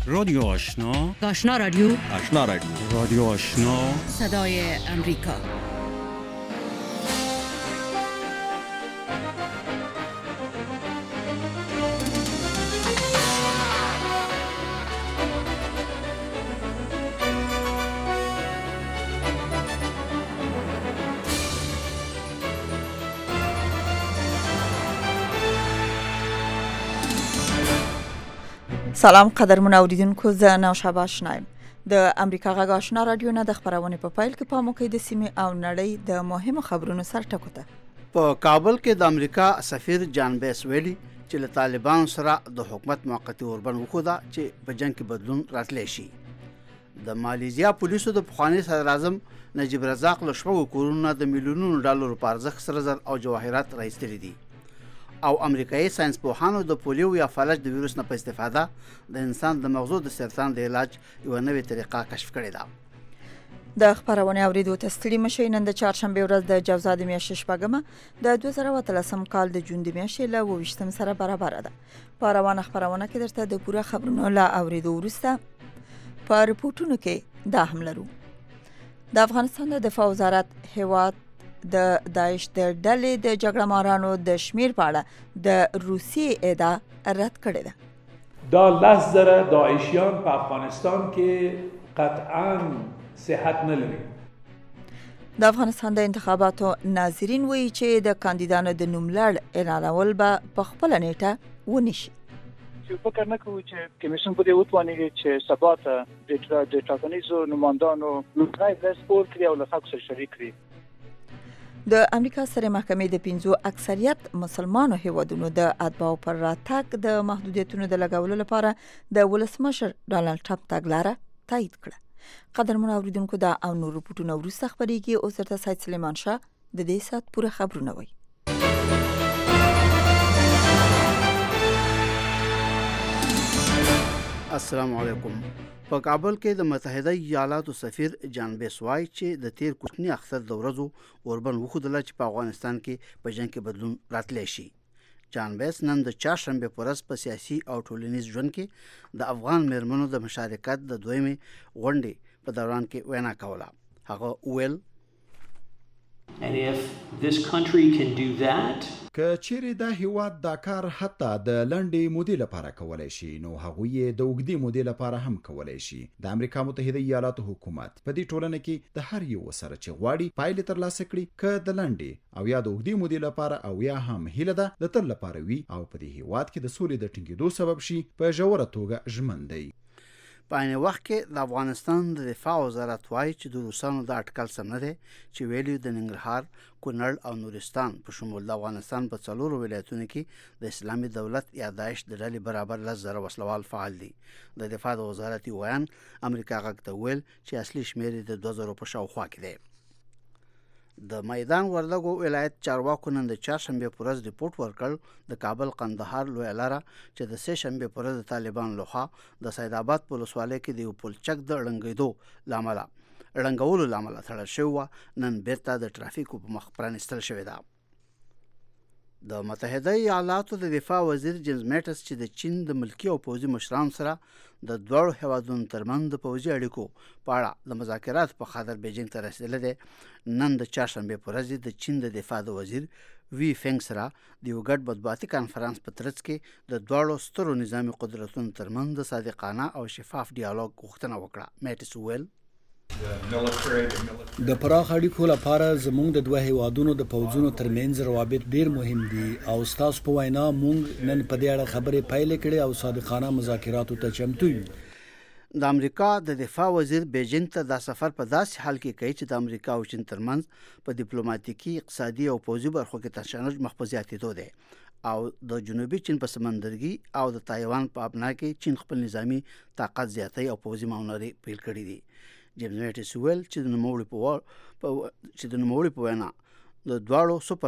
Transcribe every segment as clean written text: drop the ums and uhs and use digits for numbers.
رادیو آشنا، آشنا رادیو، آشنا رادیو، رادیو آشنا، صدای امریکا. سلام قدرمن اوریدونکو، زه نوشابه آشنایم. د امریکا غږ آشنا رادیو نه د خبرونې په پیل کې پام وکړئ د سیمې او نړۍ د مهمو خبرونو سر ټکو ته. په کابل کې د امریکا سفیر جان بیس ویلي چې له طالبانو سره د حکومت موقتی اوربند وخوده چې په جنگ کې بدلون راتلی شي. د مالیزیا پولیسو د پخوانی صدر اعظم نجیب رزاق له شپږو کورونو د میلیونونو ډالرو په ارزښت سره زر او جواهرات راایستلي دي او امریکایي ساينس پوهانو د پولیو یا فلج د ویروس نه په استفاده د انسان د مغزو د سرطان د علاج یو نوې طریقه کشف کړې ده. د خبرونې اوریدو ته ستړي مشئ. نن د چهارشنبه ورځ د جوزا د میاشتې شپږمه د 2013 کال د جون د میاشتې له 28 سره برابر ده. په روانه خبرونه کې درته د پوره خبرونو لا اوریدو وروسته په رپورټونو کې دا هم لرو. د افغانستان د دفاع وزارت هیواد د داعش د ډلې د جګړه مارانو د شمیر په اړه د روسیې ادعا رد کړې ده. دا لحظه داعشیان په افغانستان کې قطعاً صحت نه لري. د افغانستان د انتخاباتو ناظرین وایي چې د کاندیدانو د نوملړ اعلانول به په خپل نیټه ونشي. چې فکر نه کوو چې کمیسیون په دې وتوانیږي چې سبا ته د ټاکنیزو نمائندانو لومړی ورځ پور کړي او له خلکو سره شریک کړي. د امریکا سترې محکمې د 5 اکثریت مسلمانو هیوادونو د اتباعو پر راتګ د محدودیتونو د لګولو لپاره د ولسمشر ډانلډ ټرمپ تګلاره تایید کړه. قدرمن اوریدونکو، دا او نور رپورټونه وروسته خبرېږي. اوس درته سید سلیمان شاه د دې سات پوره خبرونه وایي. السلام علیکم. په کابل کې د متحده ایالاتو سفیر جان بیس وایي چې د تیر کوچنی اختر د ورځو اوربند وخوده چې په افغانستان کې په جنگ کې بدلون راتلی شي. جان بیس نن د چهارشنبه په ورځ په سیاسي او ټولنیز ژوند کې د افغان مېرمنو د مشارکت د دویمې غونډې په دوران کې وینا کوله. هغه ویل And if this country can do that, که چیرې دا هیواد دا کار حتی د لنډې مودې لپاره کولای شي، نو هغوی یې د اوږدې مودې لپاره هم کولای شي. د امریکا متحده ایالاتو حکومت په دې ټولنه کې د هر یو سره چې غواړي پایلې ترلاسه کړي، که د لنډې او یا د اوږدې مودې لپاره او یا هم هیله ده د تل لپاره وي او په دې هیواد کې د سولې د ټینګېدو سبب شي، په ژوره توګه ژمن دی. په عین وخت کې د افغانستان د دفاع وزارت وایي چې د روسانو د اټکل سم نه دی چې ویلي د ننګرهار، کونړ او نورستان په شمول د افغانستان په 4 ولایتونو کې د اسلامي دولت یا داعش د ډلې برابر 10,000 وسلوال فعال دي. د دفاع د وزارت ویان امریکا غږ ته ویل چې اصلي شمیر د 2000 په شاوخوا کې دی. د میدان وردګو ولایت چارواکو نن د چهارشنبه په ورځ ریپورت ورکړ د کابل قندهار لوی لاره چې د سه شنبه په ورځ د طالبان لخوا د سید آباد په ولسوالۍ کې د یو پلچک د ړنګولو لامل تړل شوی، نن بیرته د ټرافیکو په مخ پرانستل شوی ده. د متحده ایالاتو د دفاع وزیر جیمز میټس چې د چین د ملکی او پوځي مشرانو سره د دوړو هیوادونو ترمنځ د پوځي اړیکو په اړه د مذاکرات په خاطر بیجینګ ته رسیدلی دی، نن د چهارشنبه په ورځ د چین د دفاع د وزیر وی فنګ سره د یو ګډ مطبوعاتي کانفرنس په ترڅ کې د دوړو سترو نظامی قدرتونو ترمنځ د صادقانه او شفاف ډیالوګ غوښتنه وکړه. میټس ویل د پراخ اړیکو لپاره زموږ د دوه هیوادونو د پوځونو ترمنځ روابط ډیر مهم دي او ستاسو په وینا موږ نن په دې اړه خبرې پیل کړې او صادقانه مذاکراتو ته چمتو یو. د امریکا د دفاع وزیر بیجینګ ته دا سفر په داسې حال کې کوي چې د امریکا او چین ترمنځ په ډیپلوماټیکي، اقتصادي او پوځي برخو کې تشنج مخ په زیاتېدو دی او د جنوبي چین په سمندرګي او د تایوان په ابنا کې چین خپل نظامی طاقت زیاتوي او پوځي ماونري پیل کړی دي. جیمز میټس ویل چې د نوموړي په وینا د دواړو سوپر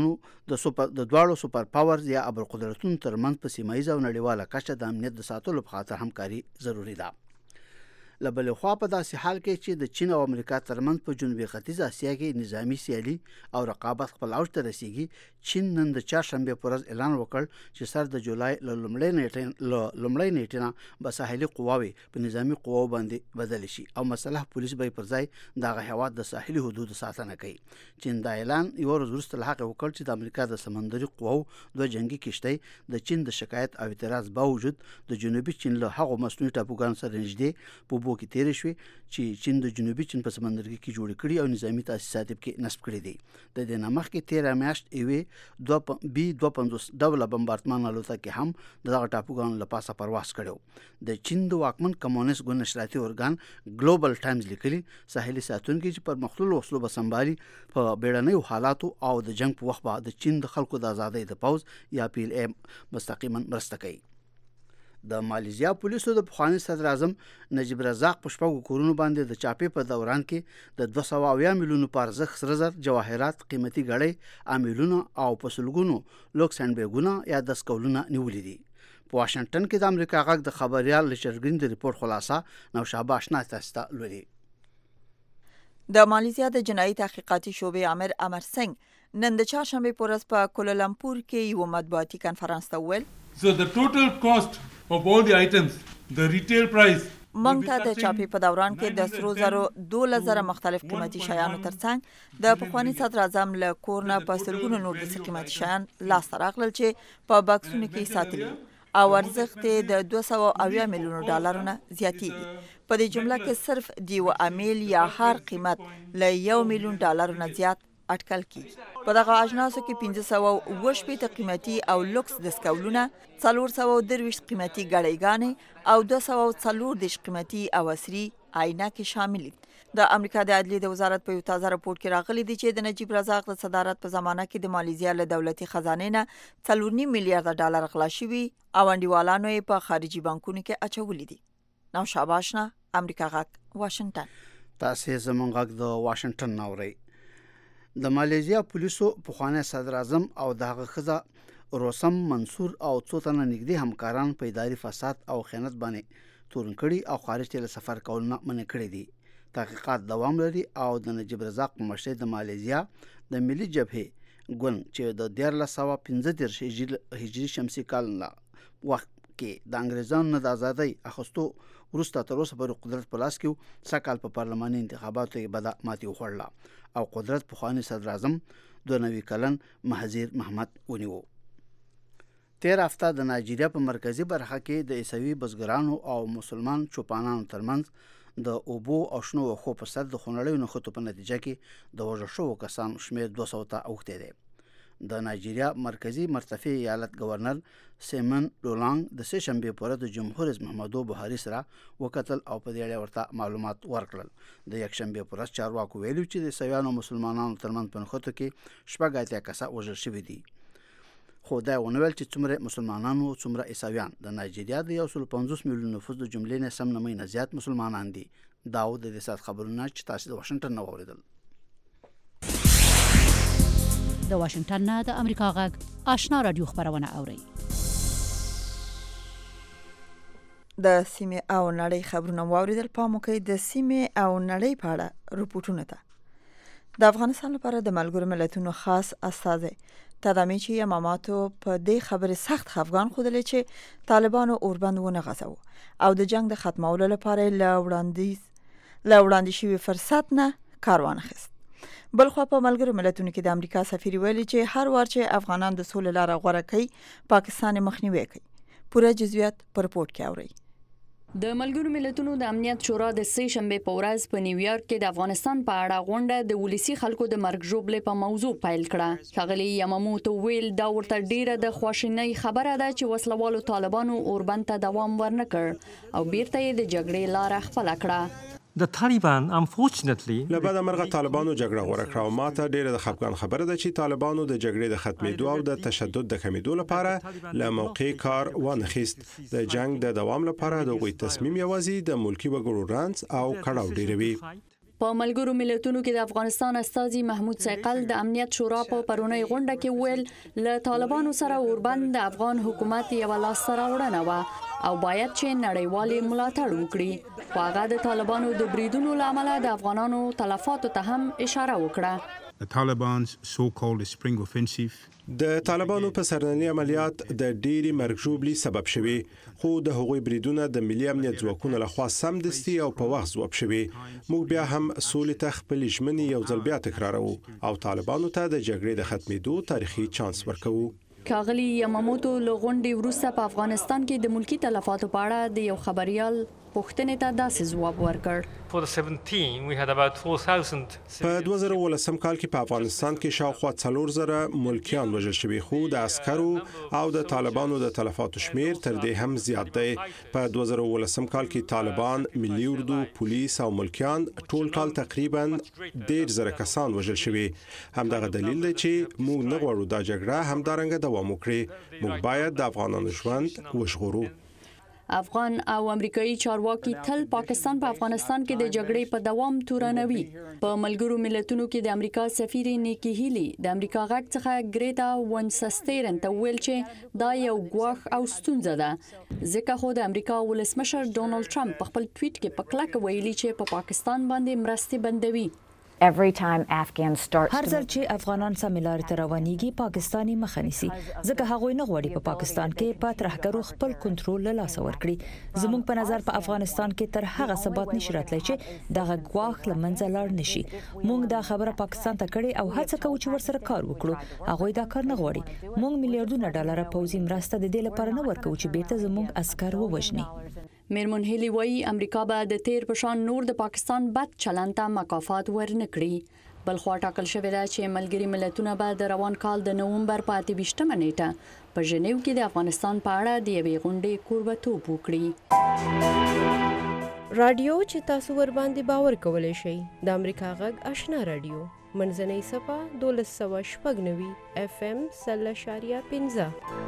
پاورز یا ابرقدرتونو ترمنځ په سیمه ییزه او نړیواله کچه د امنیت د ساتلو په خاطر همکاري ضروری ده. لبل خوا په داسې حال کې چې د چین او امریکا ترمنځ په جنوبي ختیځ اسیا کې نظامی سیالي او رقابت خپل اوج ته رسیږي چین نن د چهارشنبه پر ورځ اعلان وکړ چې سر د جولای لومړۍ نیټه به ساحلي قواوي په نظامی قواو باندې بدل شي او مسلح پولیس به پر ځای دغه هیواد د ساحلي حدود ساتنه کوي چین دا اعلان یو ورځ وروسته له هغه وکړ چې د امریکا د سمندري قواو دوه جنگي کشتۍ د چین د شکایت او اعتراض باوجود د جنوبي چین له هغو مصنوعي ټاپوګانو سره نږدې په اوبو کې تېرې شوې چې چین د جنوبي چین په سمندرګي کې جوړې کړي او نظامي تاسیسات کې نصب کړي دي د دې نه مخکې 13 میاشت یوې B-52 ډوله بمبارډمان الوتکې هم دغه ټاپوګانو له پاسه پرواز کړی د چین د واکمن کمونیست ګوند نشراتي ارګان ګلوبل ټایمز لیکلي ساحلي ساتونکي چې پر مختلفو وسلو به سمبالي په بیړنیو حالاتو او د جنگ په وخت به د چین د خلکو د ازادۍ د پوز یا PLA مستقیما مرسته کوي د مالیزیا پولیسو د پخوانی صدر اعظم نجیب رزاق په شپږو کورونو باندې د چاپې په دوران کې د 280 میلیونو په ارزښت سره زر جواهرات قیمتي غړي امیلونه او په سلګونو لوکس هند بیګونه یا د سکولونه نیولې دي په واشنگټن کې د امریکا غږ د خبريال ریچارډ گرین د ریپورت خلاصه نو شابه آشنا تاسو ته لوري د مالیزیا د جنایي تحقیقاتي شعبې امر سنگ نن د چهارشنبه په ورځ په کولالمپور کې یو مطبوعاتي کانفرنس ته وویل So the total cost of all the items, the retail price مونږ ته د چاپی په دوران کې د سرو زرو 2000 مختلف قیمتي شیانو ترڅنګ د پخوانی صدر اعظم له کورنا په سلګونو نور د قیمتي شیان لاس راغلل چې په باکسونو کې ساتلي او ارزښت د 280 میلیونو ډالرونو زیاتېږي په دې جمله کې صرف دیو امیل یا هر قیمت له 1 میلیون ډالرونو زیات اټکل کی په دغه اجناسو کې 580 قیمتي او لوکس دسکولونه 420 قیمتي ګړیګانې او 240 قیمتي او عصري عینکې شامل دي د امریکا د عدلیې د وزارت په یو تازه راپور کې راغلي دي چې د نجیب رزاق د صدارت په زمانه کې د مالیزیا له دولتي خزانې نه 4.5 میلیارډ ډالر غلا شوي او انډیوالانو یې په خارجي بانکونو کې اچولي دي نو شاباشنا امریکا غږ واشنگټن تاسو زمونږ غږ د واشنگټن نوري د مالیزیا پولیسو پخوانی صدر اعظم او دغه خزه روسم منصور او څو تنه نږدې همکاران په اداري فساد او خیانت باندې تورن کړي او خارج ته سفر کول نه منع کړي دي تحقیقات دوام لري او د نجیب رزاق په مشرۍ د مالیزیا د ملي جبهه ګوند چې د 1315 هجري شمسي کال وخت کې د انګریزانو نه د ازادۍ اخستو وروسته تر اوسه پر قدرت په لاس کې سکهال په پارلماني انتخاباتو کې بد ماتي وخوړله او قدرت په خواني صدر اعظم 92 کلن مهزیر محمد ونیو 13 هفته د نایجیریا په مرکزی برخه کې د عیسوي بزګرانو او مسلمان چوپانانو ترمنځ د اوبو او شنو وښو په سر د خونړیو نښتو په نتیجه کې د وژل شوو کسانو شمېر 200 ته اوښتی دی د نایجیریا مرکزی مرتفع ایالت گورنر سیمن لولانګ د سه شنبه پر ورځ د جمهور رئیس محمدو بوهاري سره وکتل او په دې اړه ورته معلومات ورکړل د یک شنبه پر ورځ چارواکو ویلي چې د سویانو مسلمانانو ترمنځ په نښتو کې شپږ اتیا کسان وژل شوي دي خو دا ونویل چې څومره مسلمانانو څومره عیسویان د نایجیریا د 150 میلیون نفوس د جملې نه سم نه زیات مسلمانان دي داود د سات خبرونه چې تاسو د واشنگټن نو اوریدل د واشنگټن نه د امریکا غږ آشنا رادیو خبرونه اوري د سیمه او نړۍ خبرونه واوریدل په موکې د سیمه او نړۍ په اړه رپورټونه ده د افغانستان لپاره د ملګرو ملتونو خاص استازي تدامیچی اماماتو په دې خبره سخت خفګان خوده چې طالبانو اوربند ونه غځو او د جنگ د ختمولو لپاره لاوړاندې شوی فرصت نه کاروان خست بلخو په ملګرو ملتونو کې د امریکا سفیر ویلي چې هر وار چې افغانان د سولې لاره غوړه کوي پاکستان مخنیوي کوي پوره جزئیات په رپورت کې اوري د ملګرو ملتونو د امنیت شورا د سه شنبه په ورځ په نیویارک کې د افغانستان په اړه غونډه د ولسی خلکو د مرګ ژوبلې په موضوع پیل کړه ښاغلي یماموتو ویل دا ورته ډیره د خواشینۍ خبره ده چې وسلوالو طالبانو اوربند ته دوام ورنکړ او بیرته یې د جګړې لاره خپل کړه The Taliban unfortunately لبعد مرغه طالبانو جګړه غوړه کړه او ماته ډیره د خپګان خبره ده چې طالبانو د جګړې د ختمېدو او د تشدد د کمیدو لپاره له موقع کار وانخیست د جنگ د دوام لپاره د غوي تصمیم یوازې د ملکی وګړو رانس او کړهو ډیروي په ملګرو ملتونو کې د افغانستان استازي محمود سیقل د امنیت شورا په پرونی غونډه کې ویل له طالبانو سره اوربند د افغان حکومت یو لاس سره وړنه و او باید چې نړیوالي ملاتړ وکړي. خو هغه د طالبانو د بریدونو لامل د افغانانو تلفاتو ته هم اشاره وکړه. The Taliban's so-called Spring Offensive د طالبانو په سرنني عملیات د ډېری مرګ ژوبلي سبب شوي، خو د هغوی بریدونه د ملي امنیت ځواکونو لخوا سمدستي او په وخت ځواب شوي. موږ بیا هم سولې ته خپلې ژمنې یو ځل بیا تکراروو او طالبانو ته د جګړې د ختمېدو تاریخي چانس ورکوو. کاغلی یماموتو له غونډې وروسته په افغانستان کې د ملکی تلفاتو په اړه د یو خبريال پوښتنې ته داسې ځواب ورکړ. For the 17 we had about 4000. په 2018 کال کې په افغانستان کې شاوخوا 4000 ملکیان وژل شوي، خو د عسکرو او د طالبانو د تلفاتو شمیر تر دې هم زیات دی. په 2018 کال کې طالبان، ملي اردو، پولیس او ملکیان ټول کال تقریبا 1,000 کسان وژل شوي. همدغه دلیل دی چې موږ نه غواړو دا جګړه همدارنګه دوام وکړي. موږ باید د افغانانو ژوند وژغورو. افغان او امریکایي چارواکي تل پاکستان په افغانستان کې د جګړې په دوام تورنوي. په ملګرو ملتونو کې د امریکا سفیر نیکی هیلی د امریکا غږ څخه ګریتا ونسسترن ته ویل چې دا یو ګواښ او ستونزه ده، ځکه خو د امریکا ولسمشر ډونالد ټرمپ په خپل ټویټ کې په کلکه ویلي چې په پاکستان باندې مرستې بندوي. Every time Afghans start هر ځل چې افغانان سمې لارې ته روانېږي پاکستاني مخه نیسي، ځکه هغوی نه غواړي په پاکستان کې په ترهګرو خپل کنټرول له لاسه ورکړي. زموږ په نظر په افغانستان کې تر هغه ثبات نشي راتلی چې دغه ګواښ له منځه لاړ نشي. موږ دا خبره پاکستان ته کړې او هڅه کوو چې ورسره کار وکړو. هغوی دا کار نه غواړي. موږ میلیارډونه ډالر پوځي مرسته د دې لپاره نه ورکوو چې بیرته زموږ عسکر ووژني. میرمن هیلی وایي امریکا به د تیر پشان نور د پاکستان بد چلند ته مکافات ورنکړي. بل خو ټاکل شوې ده چې ملګري ملتونه به د روان کال د نومبر په 28 نیټه په ژنیو کې د افغانستان په اړه د یوې غونډې کوربتوب وکړي. رادیو چې تاسو ور باندې باور کولای شئ د امریکا غږ آشنا رادیو منځنۍ صفه 1290 FM 0.15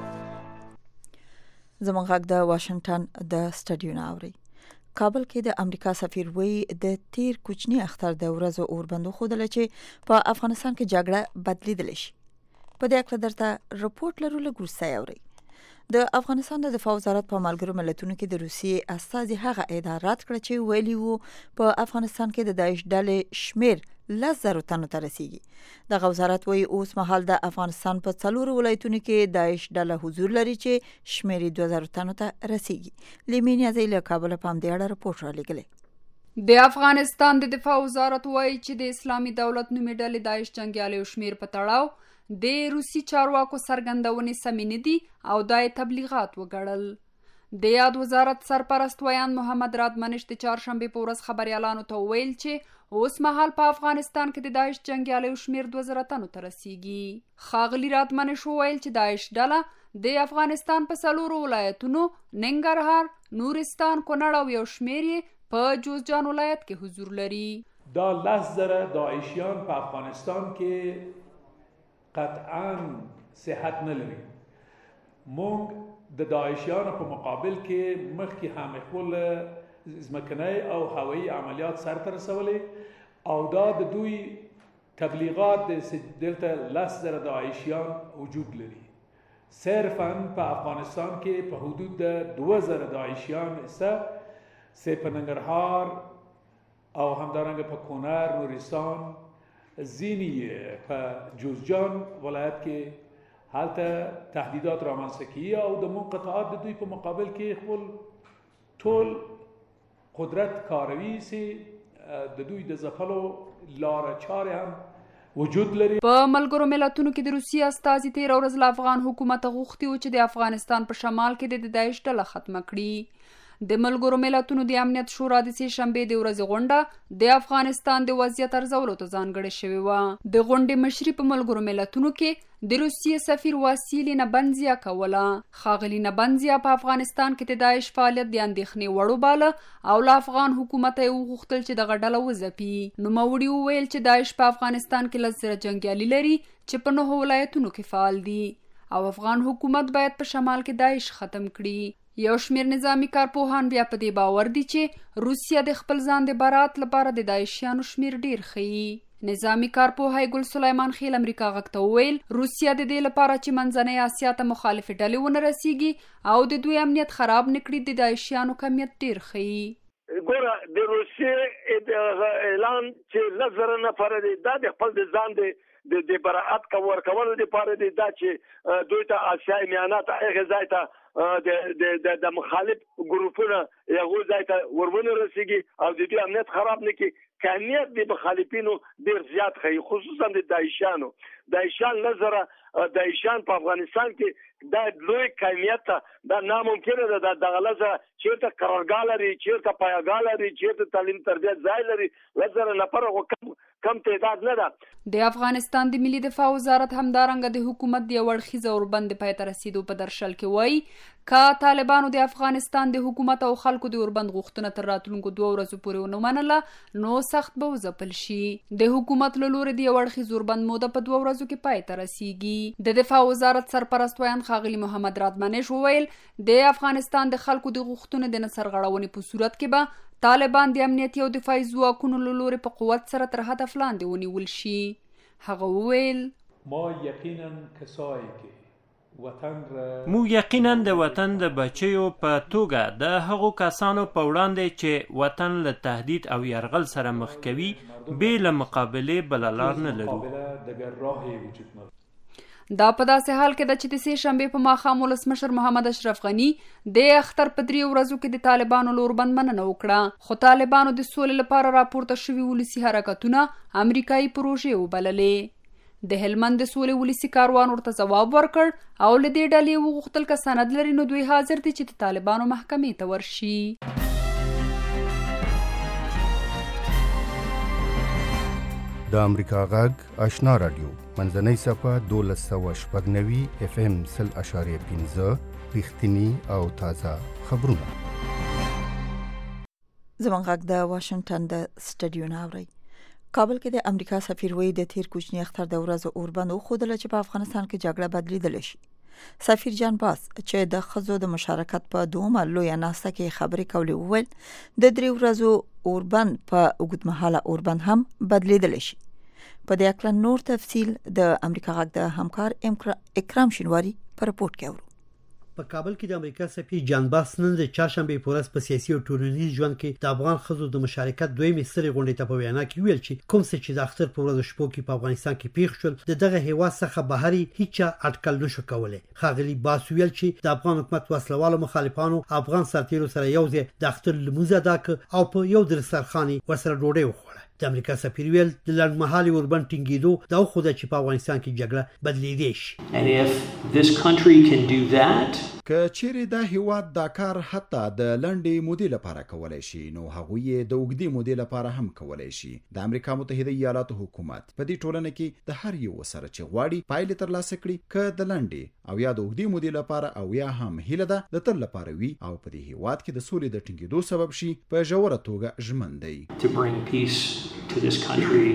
زموږ غږ د واشنگټن د سټډیو نه اوري. کابل کې د امریکا سفیر وی د تیر کوچنی اختر د ورځو اوربندو خودل چې په افغانستان کې جګړه بدلیدل شي. په دې اړه درته رپورت لرو لګورسای اوري. د افغانستان د دفاع وزارت په ملګرو ملتونو کې د روسیې استازي هغه ادارات کړ چې ویلي وو په افغانستان کې د داعش ډلې شمیر 10,000 تنو ته رسیږي. د وزارت وی اوس مهال د افغانستان په 4 ولایتونو کې داعش ډله حضور لري چې شمیر 2000 تنو ته رسیږي. لیمینیا زیله کابل په دې اړه رپورت را لګلې. د افغانستان د دفاع وزارت وایي چې د اسلامي دولت نومي ډلې داعش جنگیالیو شمیر په تړاو د روسي چارواکو څرګندونې سمې نه دي او دای تبلیغات وګړل. د یاد وزارت سرپرست ویان محمد رادمنش د چهارشنبه په ورځ خبريالانو ته ویل چې اوس مهال په افغانستان کې د داعش جنگیالیو شمیر 2000 تنو ته رسیږي. خاغلی رادمنش ویل چې داعش ډله د افغانستان په 4 ولایتونو ننګرهار، نورستان، کونړ او یو شمیر په جوزجان ولایت کې حضور لري. دا 10,000 داعشیان په افغانستان کې قطعا صحت نه لري. موږ د داعشیانو په مقابل کې مخکې هم خپل ځمکنی او هوایي عملیات سرته رسولې او دا د دوی تبلیغات دلته 10,000 داعشیان وجود لري. صرفا په افغانستان کې په حدود د 2000 داعشیان سه په ننګرهار او همدارنګه په کونړ، نورستان، ځینی په جوزجان ولایت کې حالته تهدیدات رامنځته کیږي او د منقطعات د دوی په مقابل کې خپل ټول قدرت کاروي چې د دوی د ځپلو لار چارې هم وجود لري. په ملګرو ملتونو کې د روسیې استازي تیر ورځ له افغان حکومت غوښتي و چې د افغانستان په شمال کې د داعش ډله ختمه کړي. د ملګرو ملتونو د امنیت شورا د سې شنبه د ورځې غونډه د افغانستان د وضعیت ارزولو ته ځانګړې شوې و. د غونډې مشري په ملګرو ملتونو کې د روسیې سفیر واسیلی نبنزیا کوله. خاغلی نبنزیا په افغانستان کې د داعش فعالیت د اندېښنې وړ باله او له افغان حکومت یې وغوښتل چې دغه ډله وځپي. نوموړي وویل چې داعش په افغانستان کې 10,000 جنګیالي لري چې په 9 ولایتونو کې فعال دي او افغان حکومت باید په شمال کې داعش ختم کړي. یو شمیر نظامی کارپوهان بیا په دې باور دي چې روسیه د خپل ځان د برات لپاره د داعشیانو شمیر ډیر ښیي. نظامی کارپوه ګل سلیمان خیل امریکا غږ ته وویل روسیه د دې لپاره چې منځنۍ اسیا ته مخالفې ډلې ونه رسیږي او د دوی امنیت خراب نکړي د داعشیانو کمیت ډیر ښیي. ګوره د روسیې د اعلان چې لزر نفر دی دا د خپل ځان د برائت ورکولو لپاره دی دا چې دوی ته اسیا میانات هغه ځای ته د مخالف ګروپونه یو ځای ته ورونه رسیږي او د دې امنیت خراب نکړي. کمیت د مخالفینو ډیر زیات خي خصوصا د داعشان نظر داعشان په افغانستان کې دا لوی کمیت دا ناممکنه ده د غلزه چیرته قرارګاه لري چیرته پایګاه لري چیرته تعلیم تربیت ځای لري لزر نفر کم تعداد نه ده. د افغانستان د ملي دفاع وزارت همدارنګه د حکومت د اورخیزه اوربند پای ته رسیدو په درشل کې وایي که طالبانو د افغانستان د حکومت او خلکو د اوربند غوښتنه تر راتلونکو 2 ورځې پورې ونه منله نو سخت به وځپل شي. د حکومت له لوري د اورخیز اوربند موده په 2 ورځو کې پای ته رسیږي. د دفاع وزارت سرپرست ویان ښاغلي محمد رادمنش وویل د افغانستان د خلکو د غوښتنو د سرغړونې په صورت کې به طالبان د امنیتي او دفاعي ځواکونو له لوري په قوت سره تر هدف لاندې ونیول شي. هغه وویل موږ یقینا د وطن د بچیو په توګه د هغو کسانو په وړاندې چې وطن له تهدید او یرغل سره مخ کوي بې له مقابلې بله لار نه لرو. دا په داسې حال کې ده چې د سې شنبې په ماښام ولسمشر محمد اشرف غني د اختر په 3 ورځو کې د طالبانو له اوربند مننه وکړه خو طالبانو د سولې لپاره راپورته شوي ولسي حرکتونه امریکایي پروژې وبللې. د هلمند د سولې ولسي کاروان ورته ځواب ورکړ او له دې ډلې وغوښتل که سند لري نو دوی حاضر دي چې د طالبانو محکمې ته ورشي. د امریکا غږ آشنا رادیو منځنۍ صفه 1290 FM 0.5 رښتینی او تازه خبرونه. زموږ غږ د واشنگټن د سټډیو نه اوري. کابل کې د امریکا سفیر وی د تیر کوچنی اختر د ورځو اوربند خوده چې په افغانستان کې جګړه بدلیدل شي. سفیر جان باس چې د خزو د مشارکت په دومره لوی ناسته کې خبرې کولې وویل د 3 ورځو اوربند په اوږدمهاله اوربند هم بدلیدل شي. په دې اړه نور تفصیل د امریکا غږ د همکار اکرام شینواری په رپورت کې اورو. په کابل کې د امریکا سفیر جان باس نن د چهارشنبه په ورځ په سیاسي او ټولنیز ژوند کې د افغان خزو د مشارکت دویمې سترې غونډې ته په وینا کې ویل چې کوم څه چې د اختر په ورځ شپو کې په افغانستان کې پیښ شول دغه هیوا څخه بهري هیڅ اټکل نشو کولای. ښاغلي باس ویل چې د افغان حکومت وسلوالو مخالفانو افغان سرتیرو سره یوځای د اختر لمونځ ادا کړ او په یو دسترخوان ورسره ډوډۍ وخوړه. د امریکا سفیر ویل د لړمحالي اوربند ټینګېدو دا خو د چې په افغانستان کې جګړه بدلیدي شي. And if this country can do that که چیرې دا هیواد دا کار حتی د لنډې مودې لپاره کولای شي نو هغوی د اوږدې مودې لپاره هم کولای شي. د امریکا متحده ایالاتو حکومت په دې ټولنه کې د هر یو سره چې غواړي پایلې ترلاسه کړي که د لنډې او یا د اوږدې مودې لپاره او یا هم هیله ده د تل لپاره وي او په دې هیواد کې د سولې د ټینګېدو سبب شي په ژوره توګه ژمن دی. to bring peace to this country.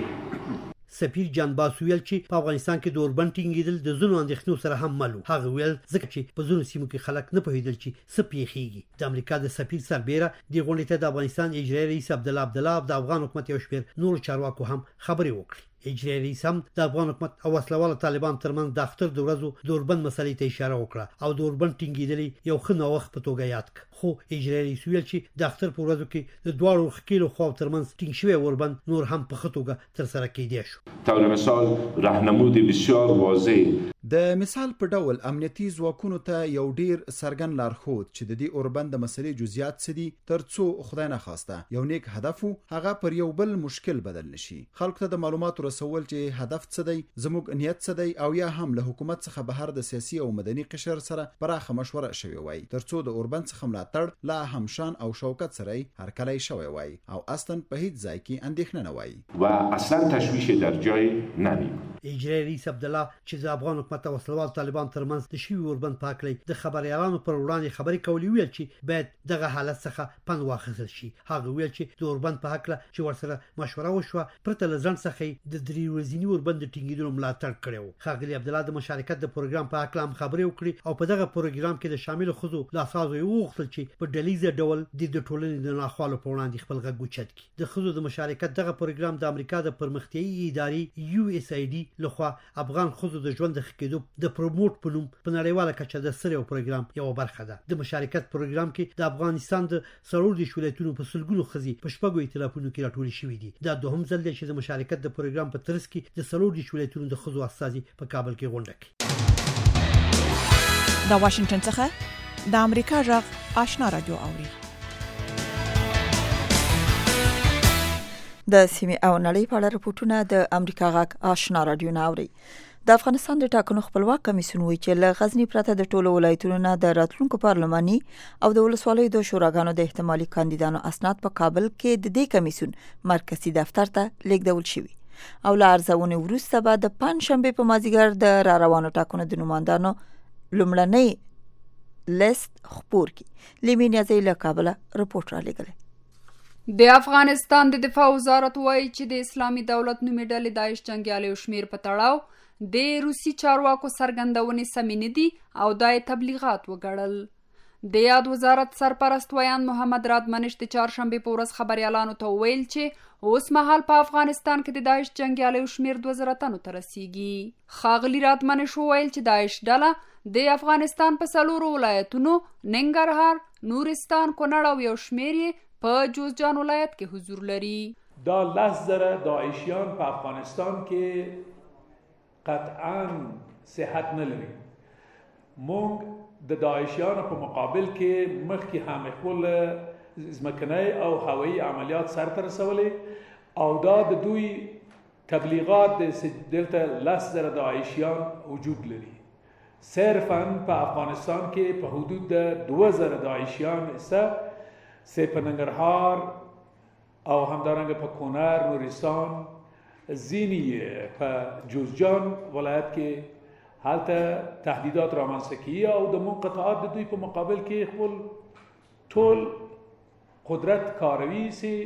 سفیر جان باس ویل چې په افغانستان کې د اوربند ټینګېدل د ځینو اندېښنو سره هم مل و. هغه ویل ځکه چې په ځینو سیمو کې خلک نه پوهېدل چې څه پیښیږي. د امریکا د سفیر سربیره د غونډې ته د افغانستان اجرایي رئیس عبدالله د افغان حکومت یو شمېر نورو چارواکو هم خبرې وکړې. اجرایي رئیس هم د افغان حکومت او وسلوالو طالبان ترمنځ د اختر د ورځو د اوربند مسلې ته اشاره وکړه او د اوربند ټینګېدل یو ښه نوښت په توګه یاد کړ. خو اجرایي رئیس ویل چې د اختر په ورځو کې د دواړو ښکیلو خواو ترمنځ ټینګ شوی اوربند نور هم په ښه توګه ترسره کېدی شو. طور مثال راهنمود بسیار واضح د مثال په ډول امنیتي ځواکونو ته یو ډیر څرګند لارښود چې د دې اوربند د مسلې جزئیات څه دي ترڅو خدای نه خواسته یو نیک هدف هغه پر یو بل مشکل بدل نشي. خلکو ته د معلوماتو رسول چې هدف څه دی زموږ نیت څه دی او یا هم له حکومت څخه بهر د سیاسي او مدني قشر سره پراخه مشوره شوی وای ترڅو د اوربند څخه ملاتړ لا همشان او شوکت سره هرکلی شوی وای او اصلا په هیڅ ځای کې اندېښنه نه وای و اصلا تشویش در جای نمی. اجرایي رئیس عبدالله چې د افغان حکومت حکومت او وسلوال طالبان ترمنځ د شوی اوربند پاکلې د خبريالانو پر وړاندې خبري کولې ویل چې باید دغه حالت څخه پند واخیستل شي. هغه ویل چې د اوربند په حق چې ورسره مشوره وشوه پرته لزن څخه د 3 ورځې اوربند ټینګیدلو ملاتړ کړو. خاغلی عبد الله د مشارکت د پروګرام په حق هم خبري وکړي او په دغه پروګرام کې د شامل خزو لاسازو یو وختل چې په ډلیزه ډول د ټولنې د ناخوالو په وړاندې خپل غږ اوچت کړي. د خزو د مشارکت دغه پروګرام د امریکا د پرمختیایي ادارې USAID لخوا افغان خزو د ژوند د خکېدو د پروموټ په نوم په نړیواله کچه د سره پروګرام یو برخه ده. د مشارکت پروګرام کې د افغانستان د سرور د ولایتونو په سلګونو خزي په شپږو ائتلافونو کې راټول شوې دي. دا دوهم ځل دی چې د مشارکت د پروګرام په ترڅ کې د سلور د ولایتونو د خزو استازي په کابل کې غونډه کوي. د واشنگټن څخه د امریکا غږ آشنا رادیو اوري. د سیمې او نړۍ په اړه رپورټونه د امریکا غږ آشنا رادیو ناوري. د افغانستان د ټاکنو خپلواک کمیسیون وایي چې له غزنی پرته د ټولو ولایتونو نه د راتلونکو پارلماني او د ولسوالیو د شوراګانو د احتمالي کاندیدانو اسناد په کابل کې د دې کمیسیون مرکزی دفتر ته لیږدول شوي او له ارزونې وروسته به د پنځشنبه په مازیګر د را روانو ټاکنو د نوماندانو لومړنۍ لیست خپور کی. لیمین یازی له کابل رپورټ را لګل. د افغانستان د دفاع وزارت وایي چې د اسلامي دولت نومي ډلې داعش جنگیالیو شمیر په تړاو د روسي چارواکو سرګندونې سمې نه دي او د تبلیغات وګړل. د یاد وزارت سرپرست ویان محمد رادمنش د چهارشنبه په ورځ خبريالانو ته ویل چې اوس مهال په افغانستان کې د داعش جنگیالیو شمیر 2000 تنو ته رسیږي. خاغلی رادمنش ویل چې داعش ډله د افغانستان په څلورو ولایتونو ننګرهار، نورستان، کونړ او یو شمیر په جوزجان ولایت کې حضور لري. دا 10,000 داعشیان په افغانستان کې قطعا صحت نه لري. مونږ د داعشیانو په مقابل کې مخکې هم خپل ځمکنی او هوایي عملیات سرته رسولې او دا د دوی تبلیغات دلته 10,000 داعشیان وجود لري. صرفا په افغانستان کې په حدود د 2000 داعشیان سه په ننګرهار او همدارنګه په کونړ، نورستان، زینی په جوزجان ولایت کې حالته تهدیدات رامنځته کیږي او د منقطعات د دوی په مقابل کې خپل ټول قدرت کاروي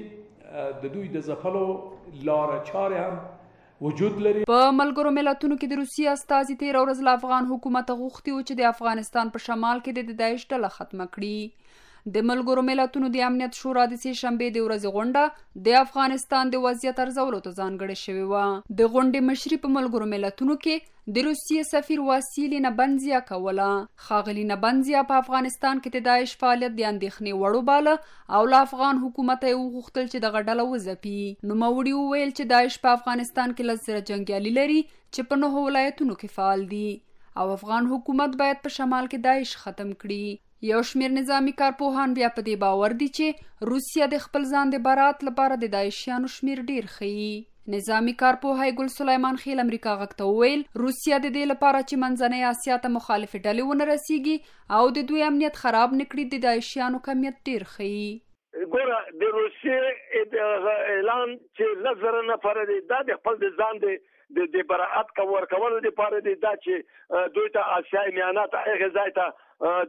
چې د دوی د ځپلو لار چارې هم وجود لري. په ملګرو ملتونو کې د روسیې استازي تیر ورځ له افغان حکومت غوښتي و چې د افغانستان په شمال کې د داعش ډله ختمه کړي. د ملګرو ملتونو د امنیت شورا د سې شنبه د ورځې غونډه د افغانستان د وضعیت ارزولو ته ځانګړې شوې و. د غونډې مشري په ملګرو ملتونو کې د روسیې سفیر واسیلی نبنزیا کوله. خاغلی نبنزیا په افغانستان کې د داعش فعالیت د اندېښنې وړ باله او له افغان حکومت یې وغوښتل چې دغه ډله وځپي. نوموړي وویل چې داعش په افغانستان کې 10,000 جنګیالي لري چې په 9 ولایتونو کې فعال دي او افغان حکومت باید په شمال کې داعش ختم کړي. یو شمیر نظامی کارپوهان بیا په دې باور دي چې روسیا د خپل ځان د برات لپاره د داعشیانو شمیر ډیر ښيي. نظامی کارپوه ګل سلیمان خیل امریکا غږ ته ویل روسیا د دې لپاره چې منځنۍ اسیا ته مخالف ډلې ونه رسیږي او د دوی امنیت خراب نکړي د داعشیانو کمیت ډیر ښيي. ګوره د روسیې د اعلان چې 10,000 نفر دي دا د خپل ځان د برات کول لپاره دي دا چې دوی ته اسیاي میانات هغه ځای ته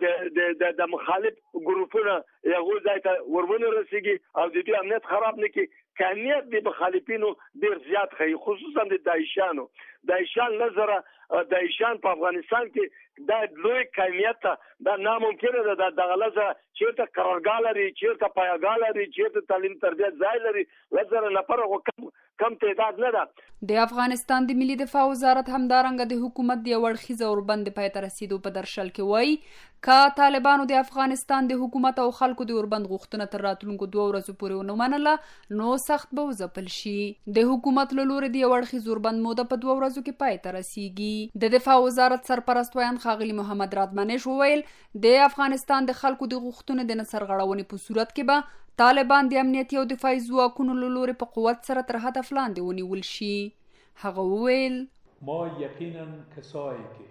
د مخالف ګروپونه یو ځای ته ورونه رسیږي او د دې امنیت خراب نکړي. کمیت د مخالفینو ډیر زیات خي خصوصا د داعشانو. داعشان 10,000 داعشان په افغانستان کې دا لوی کمیت دا ناممکنه ده. د غلطه چیرته قرارګاه لري، چیرته پایګاه لري، چیرته تعلیم تربیت ځای لري. 10,000 نفر کم تعداد نه ده. د افغانستان د ملي دفاع وزارت همدارنګه د حکومت د وړخیزه اوربند پای ته رسیدو په درشل کې وایي که طالبانو د افغانستان د حکومت او خلکو د اوربند غوښتنه تر راتلونکو 2 ورځې پورې ونه منله نو سخت به وځپل شي. د حکومت له لوري د وړخیز اوربند موده په 2 ورځو کې پای ته رسیږي. د دفاع وزارت سرپرست ویان خاغلی محمد رادمنش وویل د افغانستان د خلکو د غوښتنو د نسرغړونې په صورت کې به طالبان د امنیتي او دفاعي ځواکونو له لوري په قوت سره تر هدف لاندې ونیول شي. هغه وویل ما یقینا کسایی که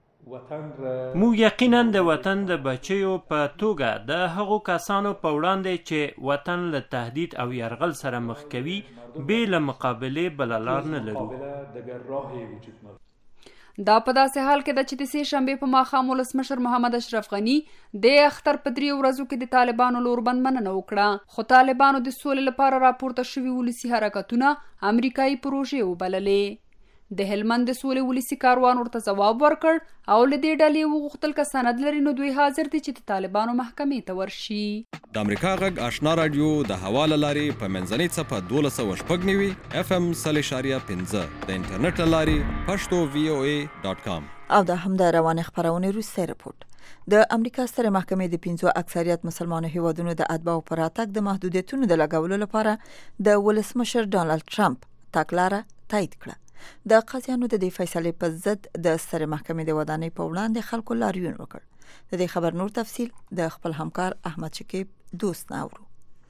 موږ یقینا د وطن د بچیو په توګه د هغو کسانو په وړاندې چې وطن له تهدید او یرغل سره مخ کوي بې له مقابلې بله لار نه لرو. دا په داسې حال کې د چې د سې شنبې په ماښام ولسمشر محمد اشرف غني د اختر په 3 ورځو کې د طالبانو لوربند مننه وکړه، خو طالبانو د سولې لپاره راپورته شوي ولسی حرکتونه امریکایي پروژې وبللې. د هلمند د سولې ولسی کاروان ورته ځواب ورکړ او له دې ډلې وغوښتل که سند لري نو دوی حاضر دي چې د طالبانو محکمې ته ورشي. د امریکا غږ آشنا رادیو د حواله لاري په منځنۍ څپه 1290 FM 0.15 د انټرنیټ لاري pashto.voa.com. او دا هم د روان خبرونه روسي رپورت. د امریکا ستره محکمې د 15 اکثریت مسلمانو هیوادونو د اتباعو پر اتاک د محدودیتونو د لګولو لپاره د ولسمشر ډانلډ ټرمپ تګلاره تایید کړه. د قاضیانو د دې فیصلې په ضد د ستره محکمې د ودانۍ په وړاندې خلکو لاریون وکړ. د دې خبر نور تفصیل د خپل همکار احمد شکیب دوست ناورو.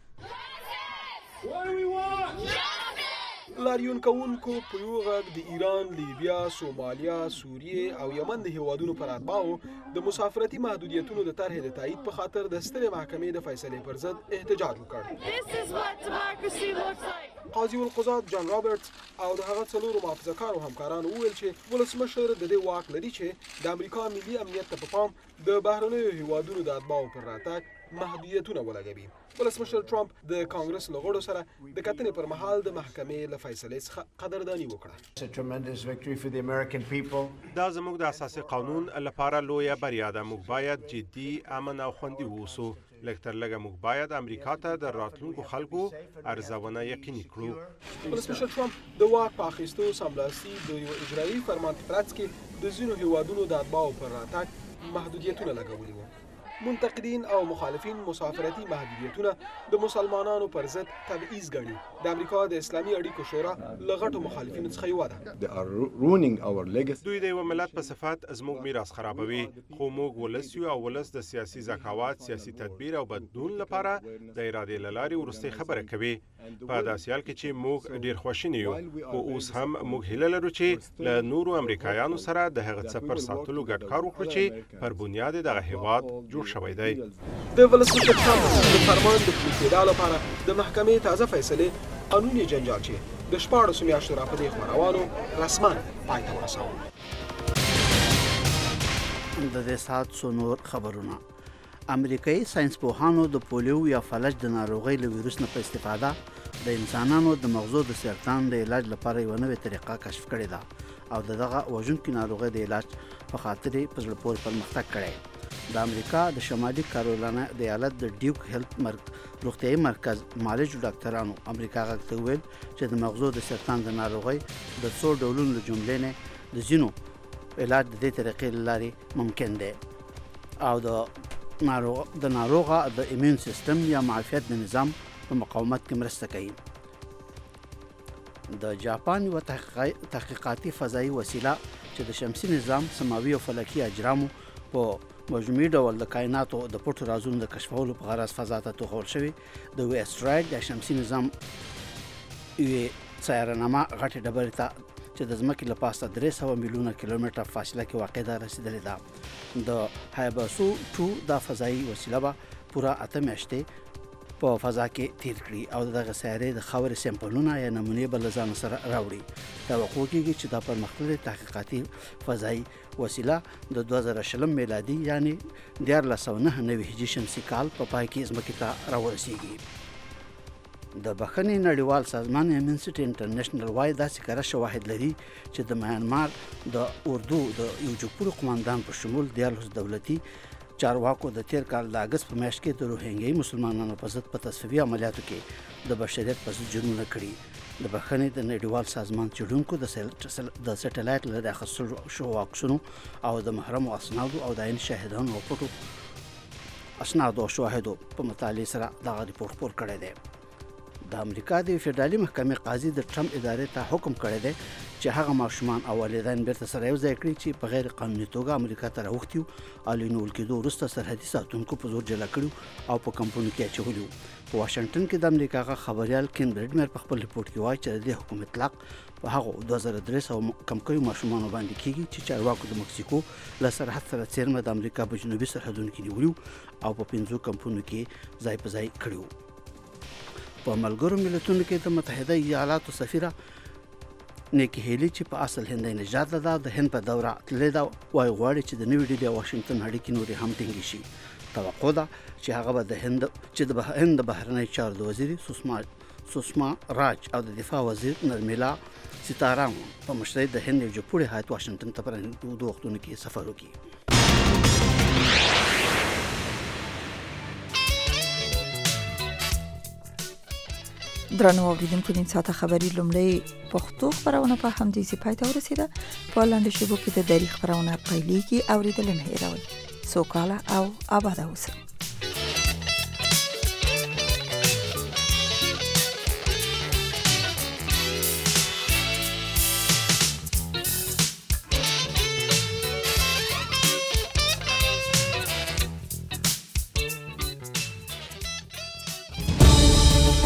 لاریون کوونکو په یو غږ د ایران، لیبیا، سومالیا، سوریه او یمن د هیوادونو پر اتباعو د مسافرتي محدودیتونو د طرحې د تایید په خاطر د سترې محکمې د فیصلې پر ضد احتجاج وکړ. قاضي القضات جان رابرټس او د هغه څلورو محافظه‌کارو همکارانو وویل چې ولسمشر د دې واک لري چې د امریکا ملي امنیت ته په پام د بهرنیو هیوادونو د اتباعو پر راتګ محدودیتونه ولګوي. ولسمشر ټرمپ د کانګرس له غړو سره د کتنې پر مهال د محکمې له فیصلې څخه قدرداني وکړه. دا زموږ د اساسي قانون لپاره لویه بریا ده. موږ باید جدي، امن او خوندي اوسو. لږ تر لږه موږ باید امریکا ته د راتلونکو خلکو ارزونه یقیني کړو. ولسمشر ټرمپ د واک په اخیستو سملاسي د یو اجرایي فرمان په ترڅ کې د ځینو هیوادونو د اتباعو پر راتګ محدودیتونه لګولي وو. منتقدین او مخالفین مسافرتي محدودیتونه د مسلمانانو پر ضد تبعیض ګڼي. د امریکا د اسلامي اړیکو شورا له غټو مخالفینو څخه یو ده. دوی د یو ملت په صفت زموږ میراث خرابوي، خو موږ ولس یو او ولس د سیاسي ذکاوت، سیاسي تدبیر او بدلون لپاره د ارادې له لارې وروستۍ خبره کوي. په داسې حال کې چې موږ ډیر خوشاله یو، خو اوس هم موږ هیله لرو چې له نورو امریکایانو سره د هغه څه پر ساتلو ګډ کار وکړو چې پر بنیاد دغه هیواد جوړ شوی دی. د ولسمشر ټرمپ د فرمان د پلي کېدو لپاره د محکمې تازه فیصلې قانوني جنجال چې د 14 میاشتو راپدې خبروانو رسما پای ته ورساوه. د دې سات سونور خبرونه. امریکایي ساينسپوهانو د پولیو یا فلج د ناروغۍ له ویروس نه په استفاده د انسانانو د مغزو د سرطان د علاج لپاره یو نوې طریقه کشف کړې ده او دغه وژونکي ناروغۍ د علاج په خاطر په زړه پورې پرمختګ کړی. د امریکا د شمالي کارولانا د ایالت د ډیوک هیلث روغتیايي مرکز معالج ډاکټرانو امریکا غږ ته ویل چې د مغزو د سرطان د ناروغۍ د څو ډولونو له جملې نه د ځینو علاج د دې طریقې له لارې ممکن دی او د ناروغه د ایمون سیستم یا معافیت د نظام په مقاومت کې مرسته کوي. د جاپان یو تحقیقاتي فضایي وسیله چې د شمسي نظام سماوي او فلکي اجرامو په مجموعي ډول د کائناتو د پټو رازونو د کشفولو په غرض فضا ته توغول شوی د وی اسټروید د شمسي نظام یو سیارهنامه غټه ډبرې ته چې د ځمکې له پاسه 300 میلیونه کیلومتره فاصله کې واقع ده رسیدلې ده. د هایباسو 2 د فضایي وسیله به پوره 8 میاشتې په فضا کې تیر کړي او دغه سیارې د خاورې سیمپلونه یا نمونې به له ځان سره راوړي. توقع کېږي چې دا پرمختللې تحقیقاتي فضایي وسیله د 2020 میلادي یعنی 1499 هجري شمسي کال په پای کې ځمکې ته راورسیږي. د بخښنې نړیوال سازمان امنسټي انټرنیشنل وايي داسې کره شواهد لري چې د میانمار د اردو د یو جګپوړي قوماندان په شمول 14 دولتي چارواکو د تیر کال د اگست په میاشت کې د روهینګي مسلمانانو په ضد په تصفیه عملیاتو کې د بشریت په ضد جرمونه کړي. د بخښنې د نړیوال سازمان چلونکو د سټلایټ له اخیستلو شو عکسونو او د محرمو اسنادو او د عین شاهدانو او پټو اسنادو او شواهدو په مطالعه سره دغه ریپورت خپور کړی دی. د امریکا د فدرالي محکمې قاضي د ټرمپ ادارې ته حکم کړی دی چې هغه ماشومان او والدین بیرته سره یو ځای کړي چې په غیر قانوني توګه امریکا ته راوښتي او له نیول کېدو وروسته سرحدي ساتونکو په زور جلا کړي او په کمپونو کې اچولي. په واشنگټن کې د امریکا خبريال کین برډمر په خپل ریپورت کې وایي چې د حکومت اطلاق په هغه 2300 کمکوي ماشومان باندې کېږي چې چارواکو د مکسیکو له سرحد سره څیرمه د امریکا په جنوبي سرحدونو کې نیولي او په 5 کمپونو کې ځای په ځای کړي. په ملګرو ملتونو کې د متحده ایالاتو سفیره نیکی هیلی چې په اصل هندۍ نژاد ده د هند په دوره تللی ده وایي غواړي چې د نوې ډیلي او واشنگټن اړیکې نورې هم ټینګې شي. توقع ده چې هغه به د هند بهرنی چارو د وزیر سوشما راج او د دفاع وزیر نرملا سیتارام په مشرۍ د هند یو جوړ هیات واشنگټن ته پر دوه وختونو کې سفر وکړي. درنو اوریدونکو نن ساعته خبري لومړی پښتو خبرونه په همدې ځای پای ته ورسیده. په لاندې شبکو کې د تاریخ خبرونه پیلېږي. اوریدل مه هېروئ. سوکاله او آباد اوسئ.